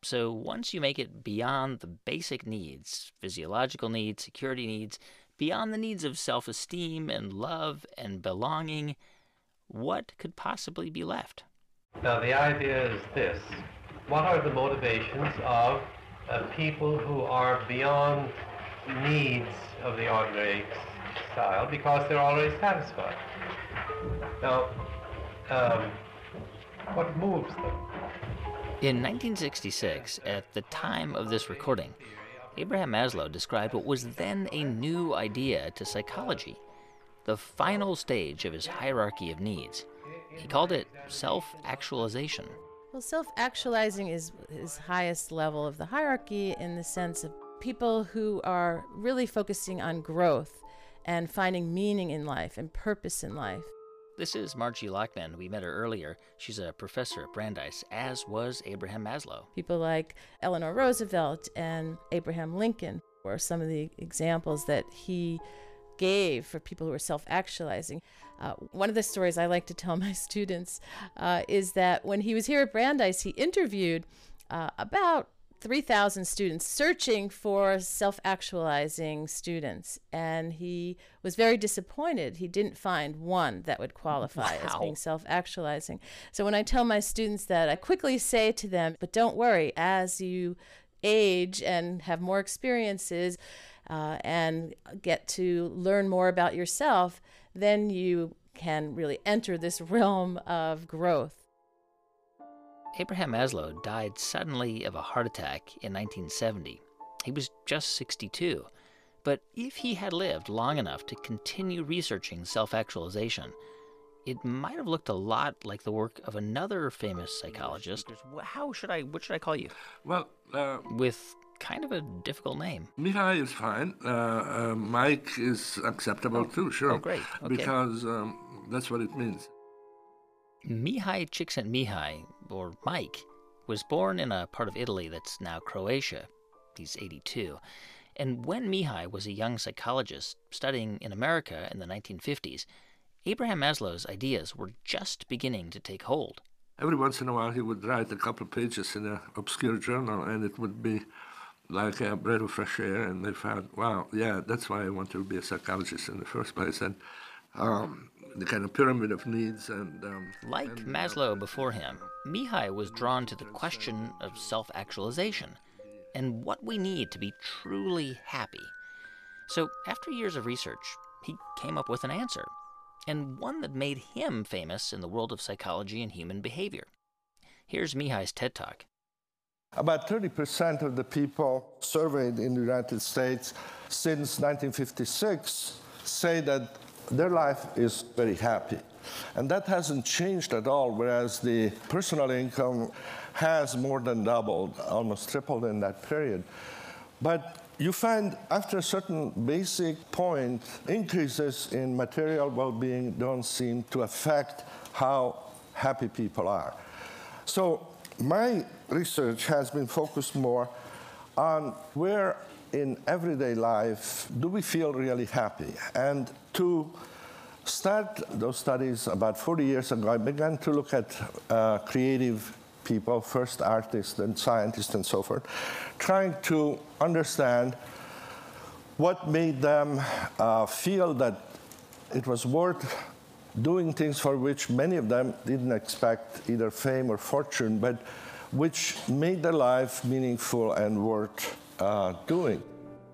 So once you make it beyond the basic needs, physiological needs, security needs, beyond the needs of self-esteem and love and belonging, what could possibly be left? Now, the idea is this. What are the motivations of people who are beyond needs of the ordinary style because they're already satisfied? Now, what moves them? In 1966, at the time of this recording, Abraham Maslow described what was then a new idea to psychology, the final stage of his hierarchy of needs. He called it self-actualization. Well, self-actualizing is his highest level of the hierarchy in the sense of people who are really focusing on growth and finding meaning in life and purpose in life. This is Margie Lockman. We met her earlier. She's a professor at Brandeis, as was Abraham Maslow. People like Eleanor Roosevelt and Abraham Lincoln were some of the examples that he gave for people who are self-actualizing. One of the stories I like to tell my students is that when he was here at Brandeis, he interviewed about 3,000 students searching for self-actualizing students, and he was very disappointed. He didn't find one that would qualify as being self-actualizing. So when I tell my students that, I quickly say to them, but don't worry, as you age and have more experiences and get to learn more about yourself, then you can really enter this realm of growth. Abraham Maslow died suddenly of a heart attack in 1970. He was just 62. But if he had lived long enough to continue researching self-actualization, it might have looked a lot like the work of another famous psychologist. What should I call you? Well, with kind of a difficult name. Mihai is fine. Mike is acceptable too, sure. Oh, great. Okay. Because that's what it means. Mihai Csikszentmihalyi, or Mike, was born in a part of Italy that's now Croatia. He's 82. And when Mihai was a young psychologist studying in America in the 1950s, Abraham Maslow's ideas were just beginning to take hold. Every once in a while he would write a couple of pages in an obscure journal, and it would be like a breath of fresh air, and they found, wow, yeah, that's why I want to be a psychologist in the first place. And the kind of pyramid of needs like Maslow before him, Mihai was drawn to the question of self-actualization and what we need to be truly happy. So after years of research, he came up with an answer, and one that made him famous in the world of psychology and human behavior. Here's Mihai's TED Talk. About 30% of the people surveyed in the United States since 1956 say that their life is very happy. And that hasn't changed at all, whereas the personal income has more than doubled, almost tripled in that period. But you find after a certain basic point, increases in material well-being don't seem to affect how happy people are. So my research has been focused more on where in everyday life do we feel really happy. And to start those studies about 40 years ago, I began to look at creative people, first artists and scientists and so forth, trying to understand what made them feel that it was worth doing things for which many of them didn't expect either fame or fortune, but which made their life meaningful and worth doing.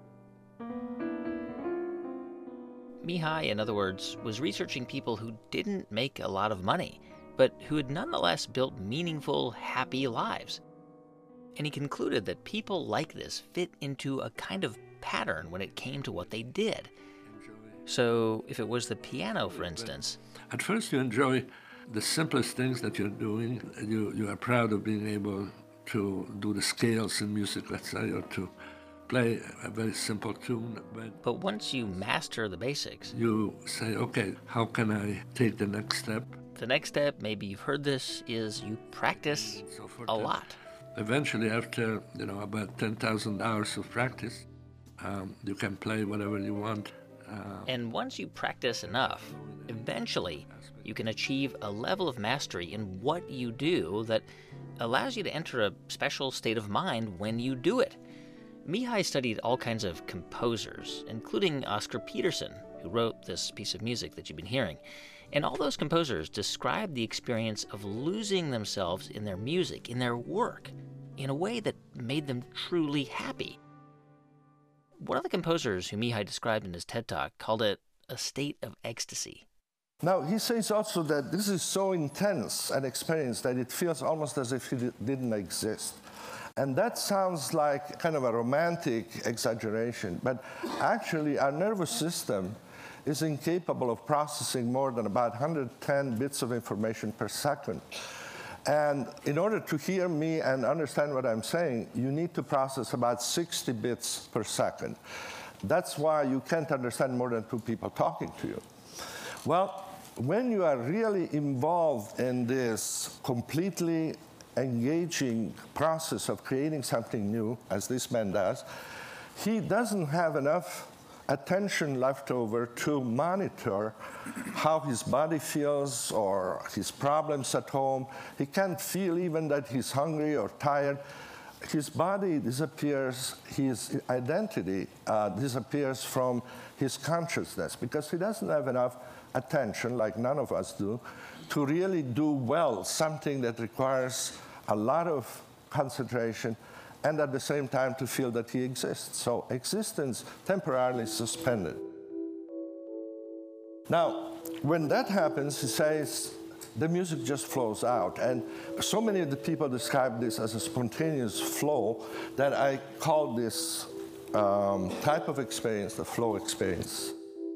Mihai, in other words, was researching people who didn't make a lot of money, but who had nonetheless built meaningful, happy lives. And he concluded that people like this fit into a kind of pattern when it came to what they did. So if it was the piano, for instance... At first you enjoy the simplest things that you're doing. You are proud of being able to do the scales in music, let's say, or to play a very simple tune. But once you master the basics... You say, okay, how can I take the next step? The next step, maybe you've heard this, is you practice a lot. Eventually, after about 10,000 hours of practice, you can play whatever you want. And once you practice enough, eventually you can achieve a level of mastery in what you do that allows you to enter a special state of mind when you do it. Mihai studied all kinds of composers, including Oscar Peterson, who wrote this piece of music that you've been hearing. And all those composers described the experience of losing themselves in their music, in their work, in a way that made them truly happy. One of the composers who Mihai described in his TED Talk called it a state of ecstasy. Now, he says also that this is so intense an experience that it feels almost as if it didn't exist. And that sounds like kind of a romantic exaggeration, but actually our nervous system is incapable of processing more than about 110 bits of information per second. And in order to hear me and understand what I'm saying, you need to process about 60 bits per second. That's why you can't understand more than two people talking to you. Well, when you are really involved in this completely engaging process of creating something new, as this man does, he doesn't have enough attention left over to monitor how his body feels or his problems at home. He can't feel even that he's hungry or tired. His body disappears, his identity disappears from his consciousness because he doesn't have enough attention, like none of us do, to really do well something that requires a lot of concentration and at the same time to feel that he exists. So existence temporarily suspended. Now, when that happens, he says, the music just flows out. And so many of the people describe this as a spontaneous flow that I call this type of experience the flow experience.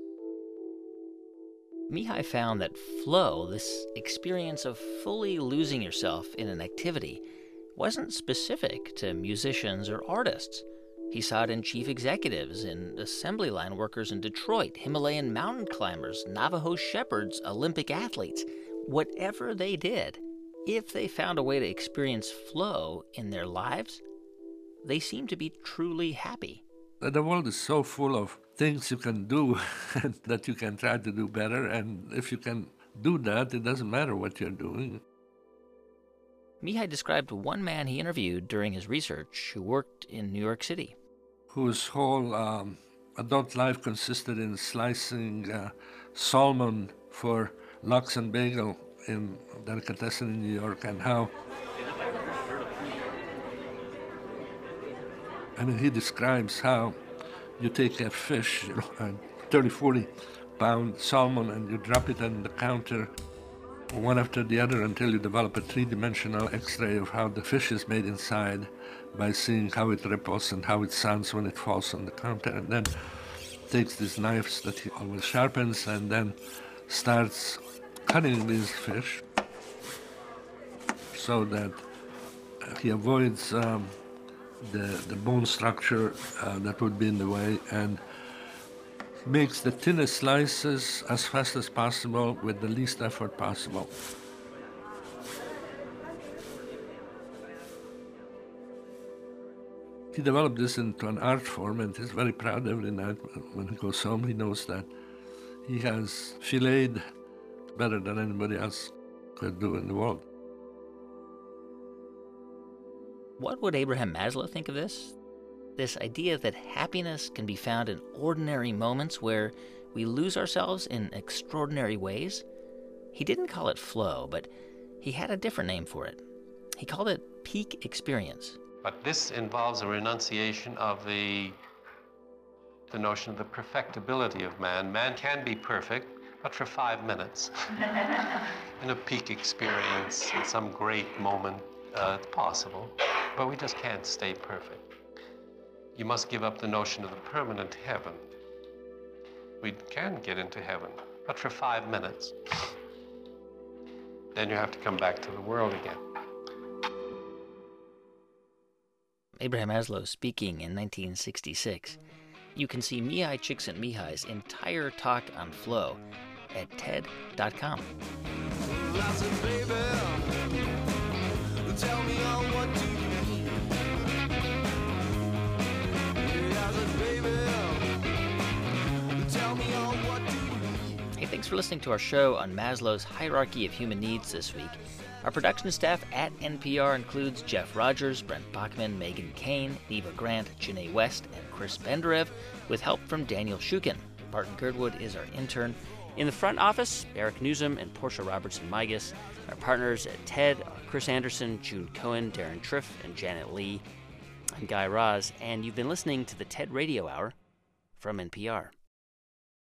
Mihai found that flow, this experience of fully losing yourself in an activity, wasn't specific to musicians or artists. He saw it in chief executives, in assembly line workers in Detroit, Himalayan mountain climbers, Navajo shepherds, Olympic athletes. Whatever they did, if they found a way to experience flow in their lives, they seemed to be truly happy. The world is so full of things you can do that you can try to do better, and if you can do that, it doesn't matter what you're doing. Mihai described one man he interviewed during his research who worked in New York City. Whose whole adult life consisted in slicing salmon for lox and bagel in delicatessen in New York, and how he describes how you take a fish, a 30, 40 pound salmon, and you drop it on the counter one after the other until you develop a three-dimensional X-ray of how the fish is made inside by seeing how it ripples and how it sounds when it falls on the counter, and then takes these knives that he always sharpens and then starts cutting these fish so that he avoids the bone structure that would be in the way, and makes the thinnest slices as fast as possible with the least effort possible. He developed this into an art form, and he's very proud every night when he goes home. He knows that he has filleted better than anybody else could do in the world. What would Abraham Maslow think of this? This idea that happiness can be found in ordinary moments where we lose ourselves in extraordinary ways? He didn't call it flow, but he had a different name for it. He called it peak experience. But this involves a renunciation of the notion of the perfectibility of man. Man can be perfect, but for 5 minutes. In a peak experience, in some great moment, it's possible, but we just can't stay perfect. You must give up the notion of the permanent heaven. We can get into heaven, but for 5 minutes. Then you have to come back to the world again. Abraham Maslow speaking in 1966. You can see Mihai Csikszentmihalyi's entire talk on flow at TED.com. I said, baby, tell me what to do. I said, baby, tell me for listening to our show on Maslow's hierarchy of human needs this week. Our production staff at NPR includes Jeff Rogers, Brent Bachman, Megan Kane, Neva Grant, Janae West, and Chris Benderev, with help from Daniel Shukin. Barton Girdwood is our intern. In the front office, Eric Newsom and Portia Robertson-Migas. Our partners at TED are Chris Anderson, June Cohen, Darren Triff, and Janet Lee. I'm Guy Raz, and you've been listening to the TED Radio Hour from NPR.